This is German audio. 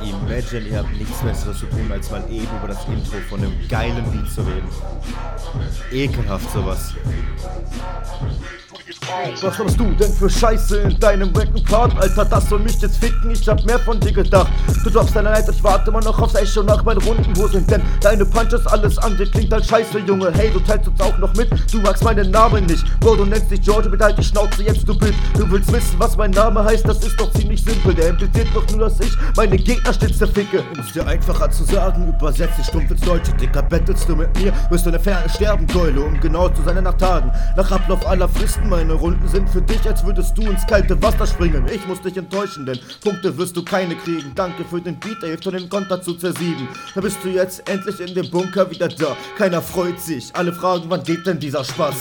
Imagine, ihr habt nichts Besseres zu tun, als mal eben über das Intro von einem geilen Beat zu reden. Ekelhaft sowas. Was machst du denn für Scheiße in deinem wacken Part? Alter, das soll mich jetzt ficken, ich hab mehr von dir gedacht. Du droppst deine Leid, ich warte immer noch aufs Echo nach meinen runden Hosen. Denn deine Punches, alles andere klingt halt scheiße, Junge. Hey, du teilst uns auch noch mit, du magst meinen Namen nicht. Bro, du nennst dich George, mit halt die Schnauze jetzt, du Bild. Du willst wissen, was mein Name heißt, das ist doch ziemlich simpel. Der impliziert doch nur, dass ich meine Gegnerstütze ficke. Ist dir einfacher zu sagen, übersetze stumpf ins Deutsche. Dicker, bettelst du mit mir, wirst du in der Ferne sterben, Keule. Um genau zu sein, nach Tagen, nach Ablauf aller Fristen. Meine Runden sind für dich, als würdest du ins kalte Wasser springen. Ich muss dich enttäuschen, denn Punkte wirst du keine kriegen. Danke für den Beat, der hilft schon den Konter zu zersieben. Da bist du jetzt endlich in dem Bunker wieder da. Keiner freut sich, alle fragen, wann geht denn dieser Spaß?